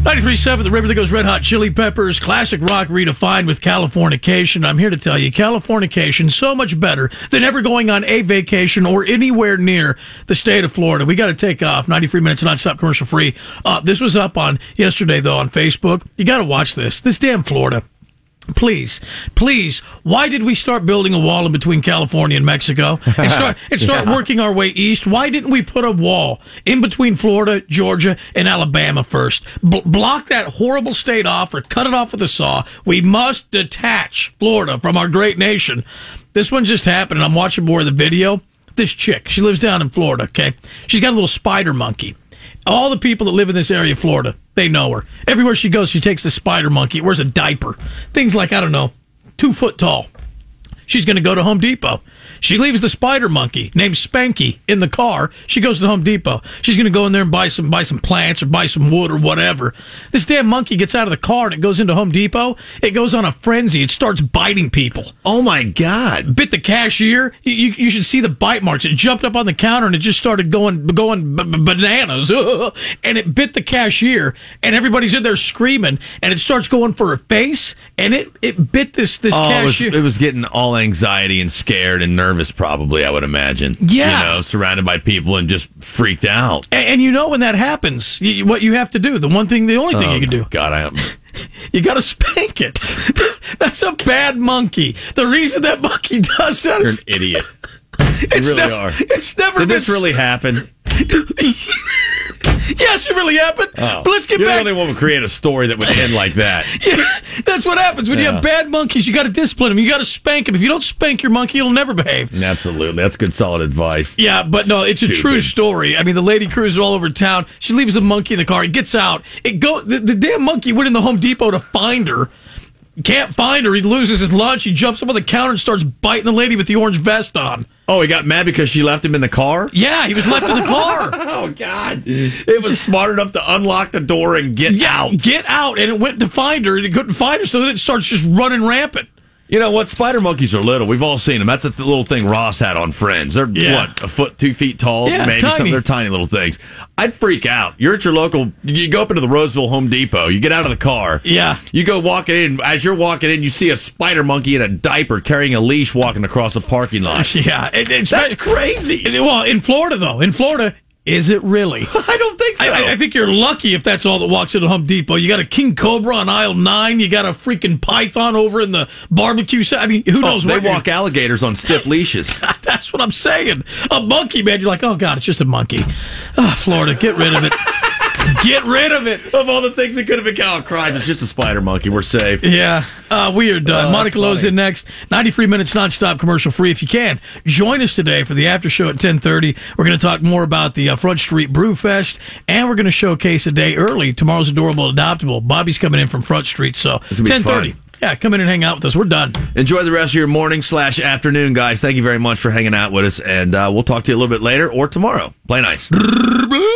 93.7, The River That Goes Red Hot Chili Peppers, classic rock redefined with Californication. I'm here to tell you, Californication so much better than ever going on a vacation or anywhere near the state of Florida. We got to take off. 93 minutes nonstop commercial free. This was up on yesterday, though, on Facebook. You got to watch this. This damn Florida. Please, why did we start building a wall in between California and Mexico and start working our way east? Why didn't we put a wall in between Florida, Georgia, and Alabama first? Block that horrible state off or cut it off with a saw. We must detach Florida from our great nation. This one just happened, and I'm watching more of the video. This chick, she lives down in Florida, okay? She's got a little spider monkey. All the people that live in this area of Florida, they know her. Everywhere she goes, she takes the spider monkey, wears a diaper. Things like, 2 foot tall. She's going to go to Home Depot. She leaves the spider monkey named Spanky in the car. She goes to Home Depot. She's going to go in there and buy some plants or buy some wood or whatever. This damn monkey gets out of the car and it goes into Home Depot. It goes on a frenzy. It starts biting people. Oh, my God. Bit the cashier. You should see the bite marks. It jumped up on the counter and it just started going bananas. And it bit the cashier. And everybody's in there screaming. And it starts going for her face. And it bit this cashier. It was getting all anxiety and scared and nervous, probably, I would imagine. Yeah. Surrounded by people and just freaked out. And when that happens, what you have to do, the only thing you can do. God, I am. You got to spank it. That's a bad monkey. The reason that monkey does that You're an idiot. You really are. It's never Did this really happen? Yes, it really happened. Oh. But let's get You're back. the only one who create a story that would end like that. Yeah, that's what happens when you have bad monkeys. You got to discipline them. You got to spank them. If you don't spank your monkey, it'll never behave. Absolutely, that's good, solid advice. Yeah, but no, it's a true story. I mean, the lady cruises all over town. She leaves the monkey in the car. It gets out. The damn monkey went in the Home Depot to find her. Can't find her. He loses his lunch. He jumps up on the counter and starts biting the lady with the orange vest on. Oh, he got mad because she left him in the car? Yeah, he was left in the car. Oh, God. It was smart enough to unlock the door and get out. Get out. And it went to find her, and it couldn't find her, so then it starts just running rampant. You know what? Spider monkeys are little. We've all seen them. That's the little thing Ross had on Friends. They're, a foot, 2 feet tall? Yeah, maybe tiny. Something. They're tiny little things. I'd freak out. You're at your local, you go up into the Roseville Home Depot, you get out of the car. Yeah. You go walking in. As you're walking in, you see a spider monkey in a diaper carrying a leash walking across a parking lot. Yeah. That's crazy. Well, in Florida, though. In Florida, is it really? I don't think so. I think you're lucky if that's all that walks into Home Depot. You got a king cobra on aisle 9. You got a freaking python over in the barbecue side. I mean, who knows They what? walk alligators on stiff leashes. That's what I'm saying. A monkey, man. You're like, oh, God, it's just a monkey. Oh, Florida, get rid of it. Get rid of it. Of all the things we could have been crime, it's just a spider monkey. We're safe. Yeah, we are done. Monica Lowe's in next. 93 minutes nonstop commercial free if you can. Join us today for the after show at 10:30. We're going to talk more about the Front Street Brew Fest, and we're going to showcase a day early. Tomorrow's Adorable Adoptable. Bobby's coming in from Front Street, so 10:30. Yeah, come in and hang out with us. We're done. Enjoy the rest of your morning/afternoon, guys. Thank you very much for hanging out with us, and we'll talk to you a little bit later or tomorrow. Play nice.